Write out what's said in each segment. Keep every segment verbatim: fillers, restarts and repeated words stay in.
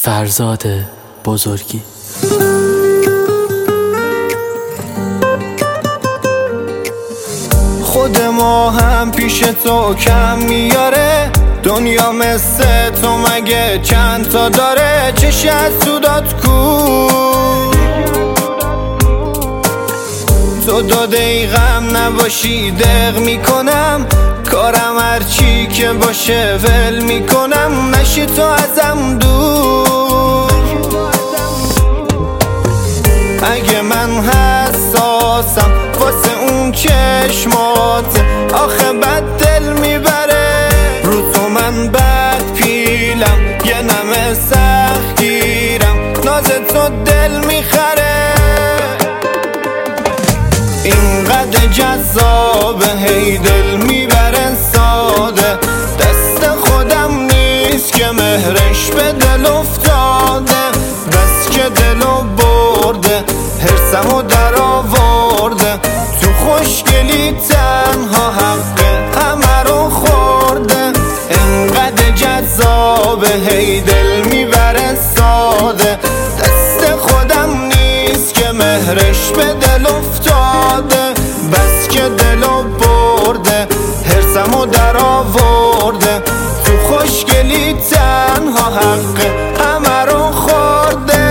فرزاد بزرگی. خود ما هم پیش تو کم میاره، دنیا مثل تو مگه چند تا داره؟ چش از سودات کو، تو دو دقیقم نباشی دق میکنم، کارم هرچی که باشه ول میکنم، نشی تو ازم دور. اگه من حساسم واسه اون چشمات، آخه بد دل میبره رو تو، من بد پیلم یه نمه سخت گیرم، ناز تو دل میخره. اینقدر جذابه هی دل میبره ساده، دست خودم نیست که مهرش به دل افتاده، بس که دلو برده حرسمو در آورده، تو خوشگلی تنها حق همه رو خورده. اینقدر جذابه هی دل میبره ساده، دست خودم نیست که مهرش به دل افتاده، بس که دلو برده حرسمو در آورده، تو خوشگلی تنها حق همه رو خورده.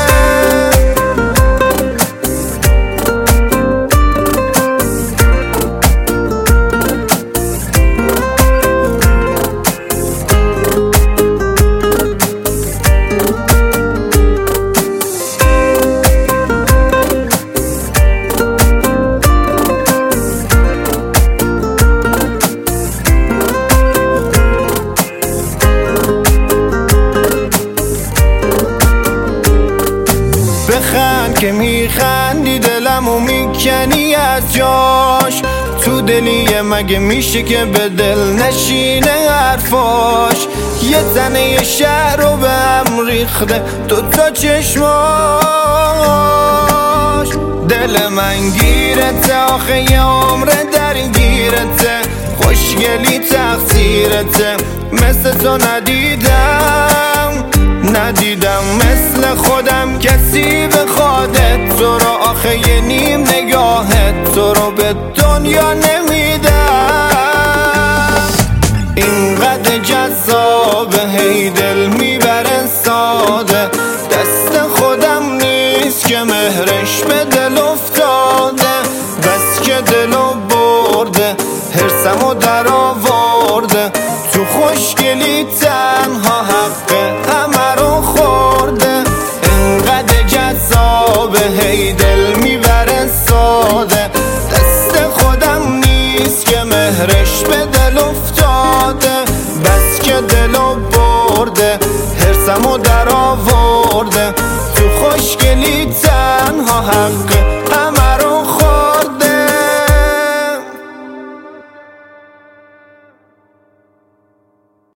بخند که میخندی دلمو میکنی از جاش، تو دلیه مگه میشه که به دل نشینه حرفاش؟ یه تنه شهر رو به هم ریخته تو تا چشماش، دل من گیرته آخه یه عمر درگیرته، خوشگلی تقصیرته، مثل تو ندیدم ندیدم مثل خودم کسی بخوادت تو رو، آخه یه نیم نگاهت تو رو به دنیا نمیدم. اینقدر جذابه هی دل میبره ساده، دست خودم نیست که مهرش به دل افتاده، بس که دلو برده حرسمو در آورده، تو خوشگلی تنها حق همه رو خورده. اینقدر جذابه هی دل میبره ساده، دست خودم نیست که مهرش به